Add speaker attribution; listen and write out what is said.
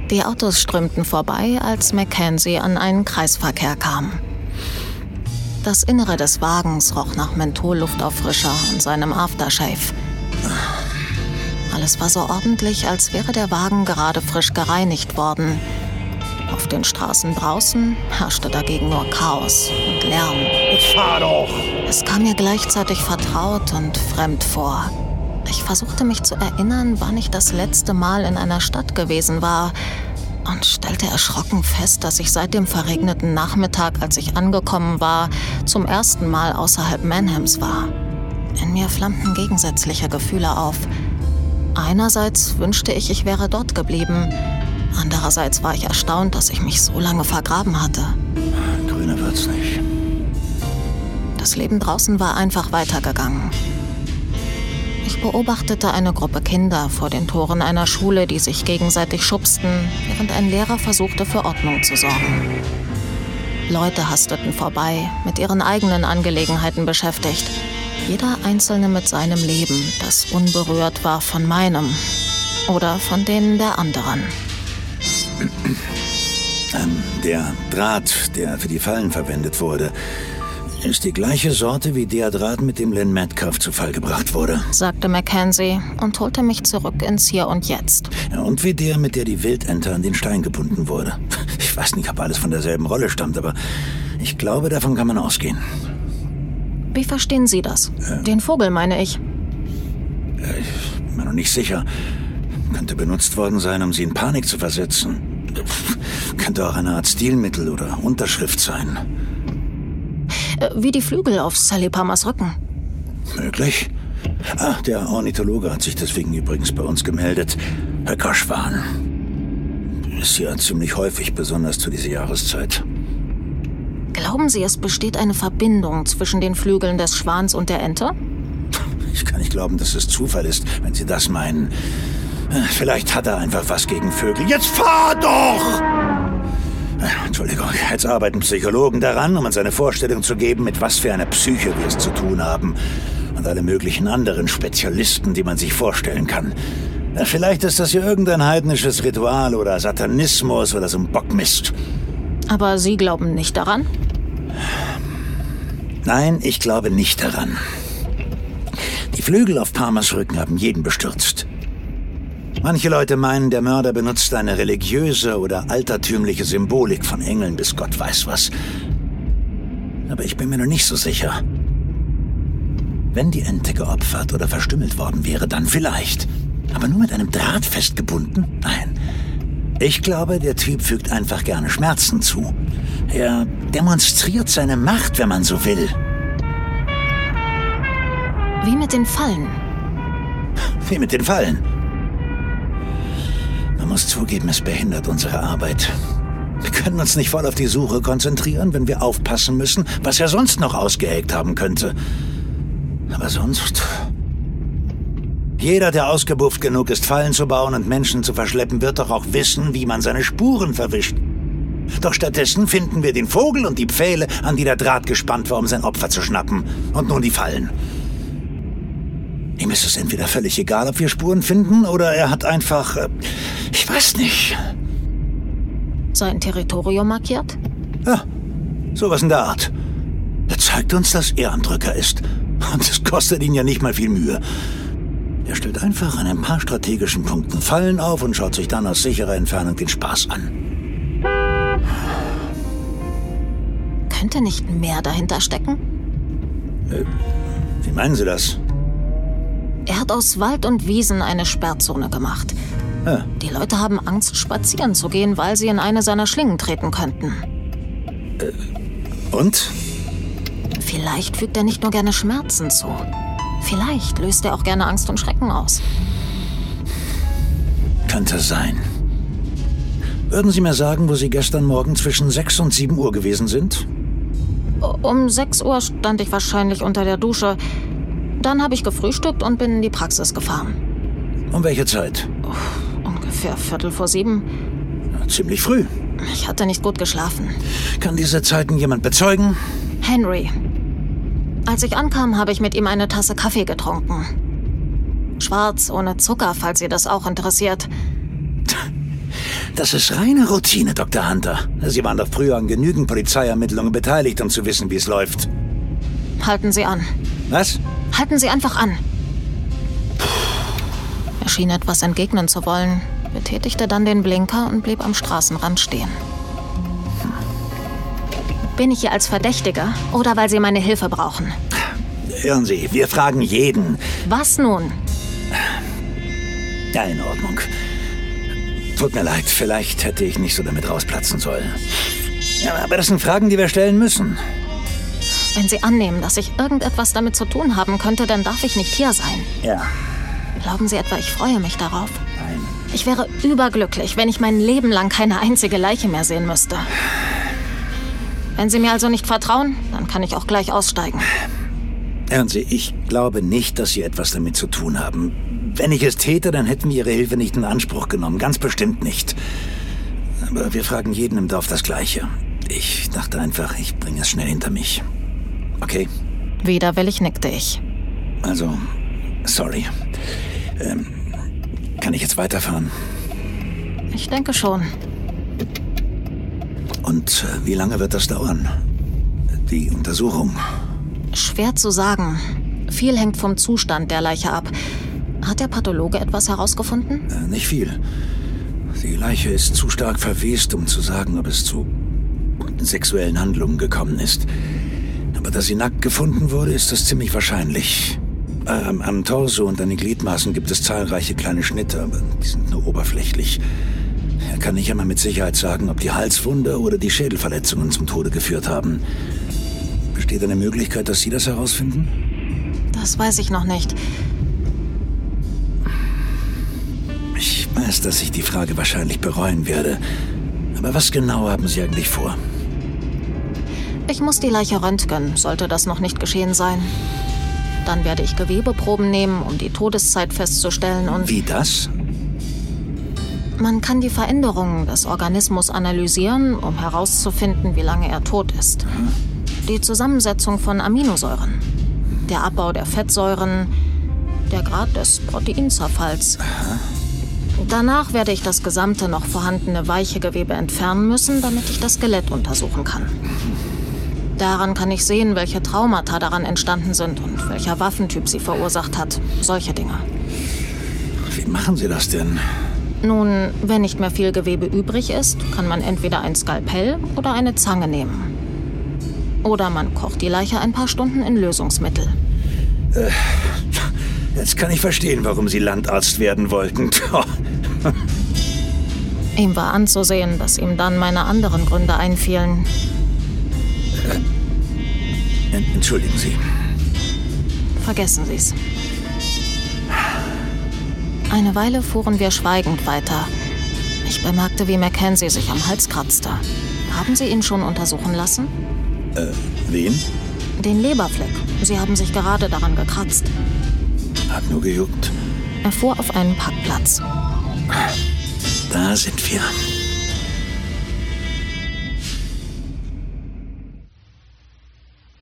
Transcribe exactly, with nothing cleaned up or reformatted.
Speaker 1: Die Autos strömten vorbei, als Mackenzie an einen Kreisverkehr kam. Das Innere des Wagens roch nach Menthollufterfrischer und seinem Aftershave. Alles war so ordentlich, als wäre der Wagen gerade frisch gereinigt worden. Auf den Straßen draußen herrschte dagegen nur Chaos und Lärm.
Speaker 2: Jetzt fahr doch!
Speaker 1: Es kam mir gleichzeitig vertraut und fremd vor. Ich versuchte mich zu erinnern, wann ich das letzte Mal in einer Stadt gewesen war und stellte erschrocken fest, dass ich seit dem verregneten Nachmittag, als ich angekommen war, zum ersten Mal außerhalb Manhams war. In mir flammten gegensätzliche Gefühle auf. Einerseits wünschte ich, ich wäre dort geblieben. Andererseits war ich erstaunt, dass ich mich so lange vergraben hatte.
Speaker 2: Grüner wird's nicht.
Speaker 1: Das Leben draußen war einfach weitergegangen. Ich beobachtete eine Gruppe Kinder vor den Toren einer Schule, die sich gegenseitig schubsten, während ein Lehrer versuchte, für Ordnung zu sorgen. Leute hasteten vorbei, mit ihren eigenen Angelegenheiten beschäftigt. Jeder Einzelne mit seinem Leben, das unberührt war von meinem oder von denen der anderen.
Speaker 2: Ähm, der Draht, der für die Fallen verwendet wurde, ist die gleiche Sorte wie der Draht, mit dem Len Metcalf zu Fall gebracht wurde,
Speaker 1: sagte Mackenzie und holte mich zurück ins Hier und Jetzt.
Speaker 2: Ja, und wie der, mit der die Wildente an den Stein gebunden wurde. Ich weiß nicht, ob alles von derselben Rolle stammt, aber ich glaube, davon kann man ausgehen.
Speaker 1: Wie verstehen Sie das? Äh, Den Vogel, meine ich.
Speaker 2: Äh, ich bin mir noch nicht sicher. Könnte benutzt worden sein, um sie in Panik zu versetzen. Könnte auch eine Art Stilmittel oder Unterschrift sein.
Speaker 1: Wie die Flügel auf Sally Palmers Rücken.
Speaker 2: Möglich. Ah, der Ornithologe hat sich deswegen übrigens bei uns gemeldet. Höckerschwan. Ist ja ziemlich häufig, besonders zu dieser Jahreszeit.
Speaker 1: Glauben Sie, es besteht eine Verbindung zwischen den Flügeln des Schwans und der Ente?
Speaker 2: Ich kann nicht glauben, dass es Zufall ist, wenn Sie das meinen. Vielleicht hat er einfach was gegen Vögel. Jetzt fahr doch! Entschuldigung, jetzt arbeiten Psychologen daran, um uns eine Vorstellung zu geben, mit was für einer Psyche wir es zu tun haben. Und alle möglichen anderen Spezialisten, die man sich vorstellen kann. Vielleicht ist das ja irgendein heidnisches Ritual oder Satanismus oder so ein Bockmist.
Speaker 1: Aber Sie glauben nicht daran?
Speaker 2: Nein, ich glaube nicht daran. Die Flügel auf Palmers Rücken haben jeden bestürzt. Manche Leute meinen, der Mörder benutzt eine religiöse oder altertümliche Symbolik von Engeln bis Gott weiß was. Aber ich bin mir noch nicht so sicher. Wenn die Ente geopfert oder verstümmelt worden wäre, dann vielleicht. Aber nur mit einem Draht festgebunden? Nein. Ich glaube, der Typ fügt einfach gerne Schmerzen zu. Er demonstriert seine Macht, wenn man so will.
Speaker 1: Wie mit den Fallen.
Speaker 2: Wie mit den Fallen. Man muss zugeben, es behindert unsere Arbeit. Wir können uns nicht voll auf die Suche konzentrieren, wenn wir aufpassen müssen, was er sonst noch ausgeheckt haben könnte. Aber sonst... Jeder, der ausgebufft genug ist, Fallen zu bauen und Menschen zu verschleppen, wird doch auch wissen, wie man seine Spuren verwischt. Doch stattdessen finden wir den Vogel und die Pfähle, an die der Draht gespannt war, um sein Opfer zu schnappen. Und nun die Fallen. Ihm ist es entweder völlig egal, ob wir Spuren finden, oder er hat einfach... Äh, ich weiß nicht.
Speaker 1: Sein Territorium markiert?
Speaker 2: Ja, sowas in der Art. Er zeigt uns, dass er ein Drücker ist. Und es kostet ihn ja nicht mal viel Mühe. Er stellt einfach an ein paar strategischen Punkten Fallen auf und schaut sich dann aus sicherer Entfernung den Spaß an.
Speaker 1: Könnte nicht mehr dahinter stecken?
Speaker 2: Äh, wie meinen Sie das?
Speaker 1: Er hat aus Wald und Wiesen eine Sperrzone gemacht.
Speaker 2: Ja.
Speaker 1: Die Leute haben Angst, spazieren zu gehen, weil sie in eine seiner Schlingen treten könnten.
Speaker 2: Äh, und?
Speaker 1: Vielleicht fügt er nicht nur gerne Schmerzen zu. Vielleicht löst er auch gerne Angst und Schrecken aus.
Speaker 2: Könnte sein. Würden Sie mir sagen, wo Sie gestern Morgen zwischen sechs und sieben Uhr gewesen sind?
Speaker 1: Um sechs Uhr stand ich wahrscheinlich unter der Dusche. Dann habe ich gefrühstückt und bin in die Praxis gefahren.
Speaker 2: Um welche Zeit?
Speaker 1: Oh, ungefähr Viertel vor sieben.
Speaker 2: Ja, ziemlich früh.
Speaker 1: Ich hatte nicht gut geschlafen.
Speaker 2: Kann diese Zeiten jemand bezeugen?
Speaker 1: Henry. Als ich ankam, habe ich mit ihm eine Tasse Kaffee getrunken. Schwarz, ohne Zucker, falls Sie das auch interessiert.
Speaker 2: Das ist reine Routine, Doktor Hunter. Sie waren doch früher an genügend Polizeiermittlungen beteiligt, um zu wissen, wie es läuft.
Speaker 1: Halten Sie an.
Speaker 2: Was?
Speaker 1: Halten Sie einfach an. Er schien etwas entgegnen zu wollen, betätigte dann den Blinker und blieb am Straßenrand stehen. Bin ich hier als Verdächtiger oder weil Sie meine Hilfe brauchen?
Speaker 2: Hören Sie, wir fragen jeden.
Speaker 1: Was nun?
Speaker 2: Ja, in Ordnung. Tut mir leid, vielleicht hätte ich nicht so damit rausplatzen sollen. Ja, aber das sind Fragen, die wir stellen müssen.
Speaker 1: Wenn Sie annehmen, dass ich irgendetwas damit zu tun haben könnte, dann darf ich nicht hier sein.
Speaker 2: Ja.
Speaker 1: Glauben Sie etwa, ich freue mich darauf?
Speaker 2: Nein.
Speaker 1: Ich wäre überglücklich, wenn ich mein Leben lang keine einzige Leiche mehr sehen müsste. Wenn Sie mir also nicht vertrauen, dann kann ich auch gleich aussteigen.
Speaker 2: Hören Sie, ich glaube nicht, dass Sie etwas damit zu tun haben. Wenn ich es täte, dann hätten wir Ihre Hilfe nicht in Anspruch genommen. Ganz bestimmt nicht. Aber wir fragen jeden im Dorf das Gleiche. Ich dachte einfach, ich bringe es schnell hinter mich. Okay?
Speaker 1: Widerwillig nickte ich.
Speaker 2: Also, sorry. Ähm, kann ich jetzt weiterfahren?
Speaker 1: Ich denke schon.
Speaker 2: Und äh, wie lange wird das dauern? Die Untersuchung?
Speaker 1: Schwer zu sagen. Viel hängt vom Zustand der Leiche ab. Hat der Pathologe etwas herausgefunden?
Speaker 2: Äh, nicht viel. Die Leiche ist zu stark verwest, um zu sagen, ob es zu sexuellen Handlungen gekommen ist. Aber dass sie nackt gefunden wurde, ist das ziemlich wahrscheinlich. Ähm, am Torso und an den Gliedmaßen gibt es zahlreiche kleine Schnitte, aber die sind nur oberflächlich. Er kann nicht einmal mit Sicherheit sagen, ob die Halswunde oder die Schädelverletzungen zum Tode geführt haben. Besteht eine Möglichkeit, dass Sie das herausfinden?
Speaker 1: Das weiß ich noch nicht.
Speaker 2: Ich weiß, dass ich die Frage wahrscheinlich bereuen werde. Aber was genau haben Sie eigentlich vor?
Speaker 1: Ich muss die Leiche röntgen, sollte das noch nicht geschehen sein. Dann werde ich Gewebeproben nehmen, um die Todeszeit festzustellen und...
Speaker 2: Wie das?
Speaker 1: Man kann die Veränderungen des Organismus analysieren, um herauszufinden, wie lange er tot ist. Die Zusammensetzung von Aminosäuren, der Abbau der Fettsäuren, der Grad des Proteinzerfalls. Danach werde ich das gesamte noch vorhandene weiche Gewebe entfernen müssen, damit ich das Skelett untersuchen kann. Daran kann ich sehen, welche Traumata daran entstanden sind und welcher Waffentyp sie verursacht hat. Solche Dinge.
Speaker 2: Wie machen Sie das denn?
Speaker 1: Nun, wenn nicht mehr viel Gewebe übrig ist, kann man entweder ein Skalpell oder eine Zange nehmen. Oder man kocht die Leiche ein paar Stunden in Lösungsmittel.
Speaker 2: Äh, jetzt kann ich verstehen, warum Sie Landarzt werden wollten.
Speaker 1: Ihm war anzusehen, dass ihm dann meine anderen Gründe einfielen.
Speaker 2: Äh, entschuldigen Sie.
Speaker 1: Vergessen Sie's. Eine Weile fuhren wir schweigend weiter. Ich bemerkte, wie Mackenzie sich am Hals kratzte. Haben Sie ihn schon untersuchen lassen?
Speaker 2: Äh, wen?
Speaker 1: Den Leberfleck. Sie haben sich gerade daran gekratzt.
Speaker 2: Hat nur gejuckt.
Speaker 1: Er fuhr auf einen Parkplatz.
Speaker 2: Da sind wir.